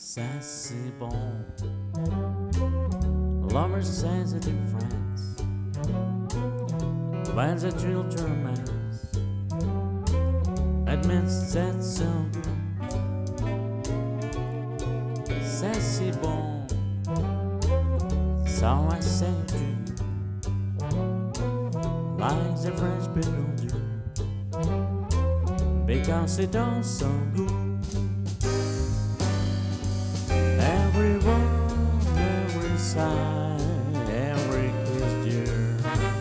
Ça c'est bon. Lovers says it in France. When the children mass, admits that's so good. Ça c'est bon. So I say to you, like the French people do, because it don't so good. Every word, every sigh, every kiss, dear,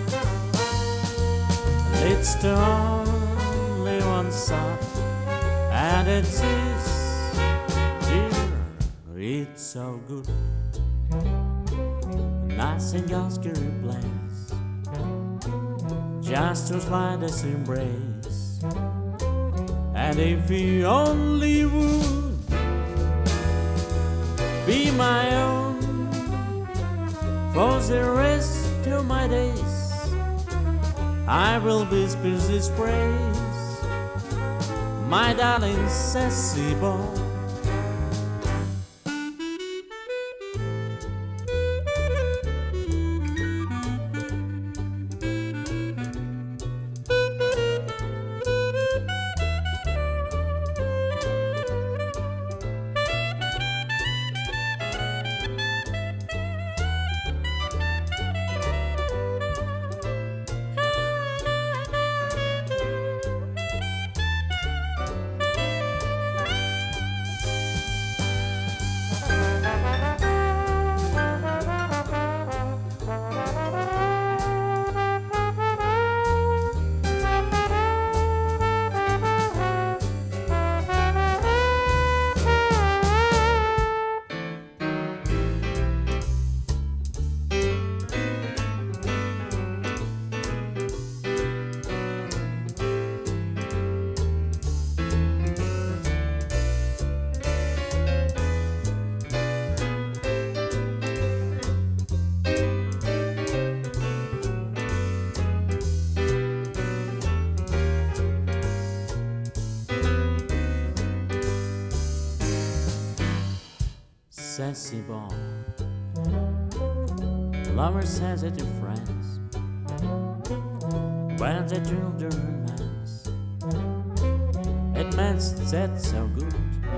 it's the only one side, and it's this, dear, it's so good. Nothing else can replace just your slightest embrace. And if you only would be my own for the rest of my days, I will whisper this praise, my darling sassy boy. Sassy bon. Lovers says it in France. When the children dance, it means that's so good.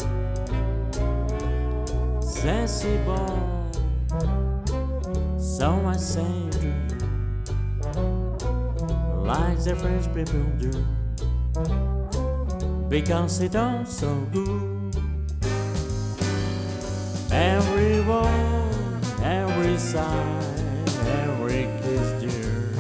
Sassy bon. So I say to you, like the French people do, because it all so good. Every word, every sigh, every kiss, dear,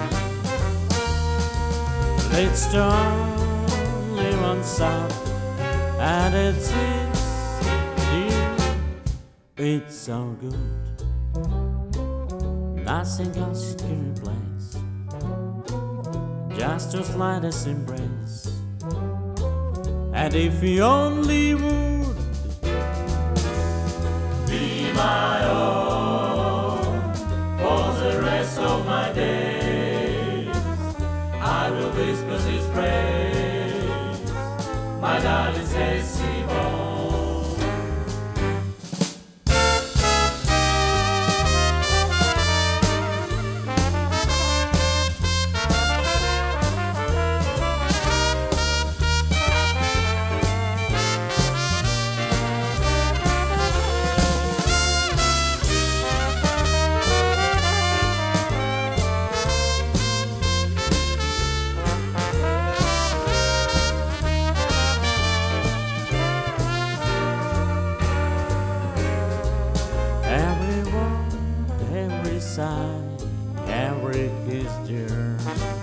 it's the only one side, and it's this, dear, it's so good. Nothing else can replace just your slightest embrace. And if you only would be my own for the rest of my days, I will whisper this praise, my darling sassy boy. Every word, every sigh, every kiss, dear,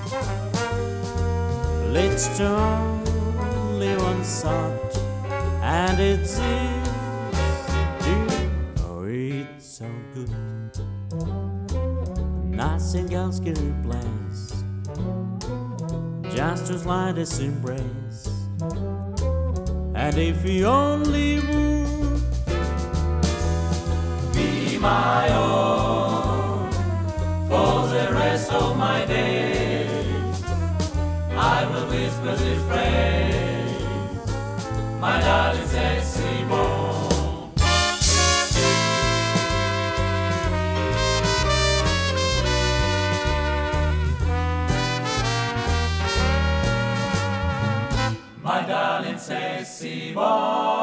it's the only one thought, and it's this, dear, oh, it's so good. Nothing else can replace just your slightest embrace. And if you only would be my own for the rest of my days, I will whisper this phrase, my darling sexy boy. Pessimo.